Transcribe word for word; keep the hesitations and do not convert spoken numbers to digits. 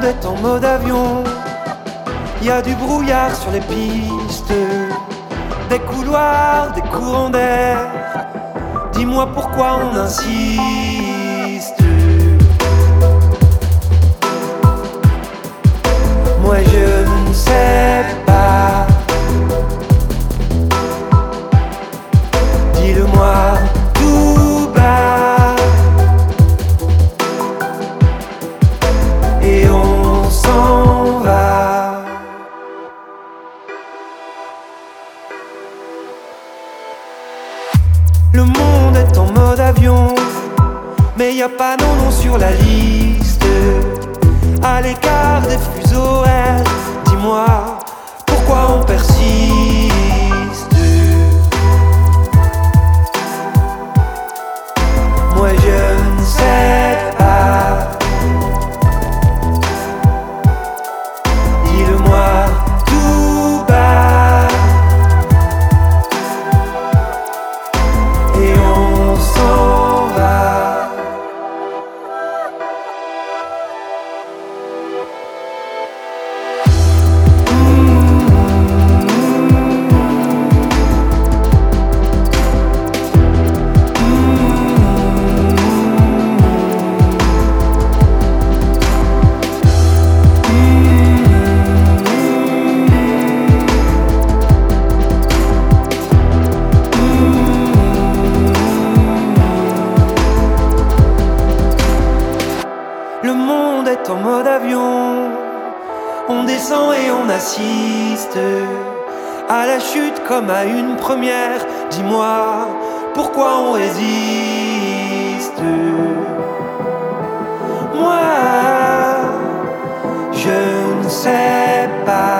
est en mode avion. Y a du brouillard sur les pistes, des couloirs, des courants d'air. Dis-moi pourquoi on insiste. Moi je ne sais pas. Dis-le-moi tout bas. Et on s'en va. Le monde est en mode avion, mais y a pas non non sur la liste. À l'écart des fuseaux horaires, dis-moi pourquoi on persiste. Moi je ne sais pas. Dis-le-moi tout bas. Et on s'en va. Le monde est en mode avion. On descend et on assiste à la chute comme à une première. Dis-moi pourquoi on résiste. Moi, je ne sais pas.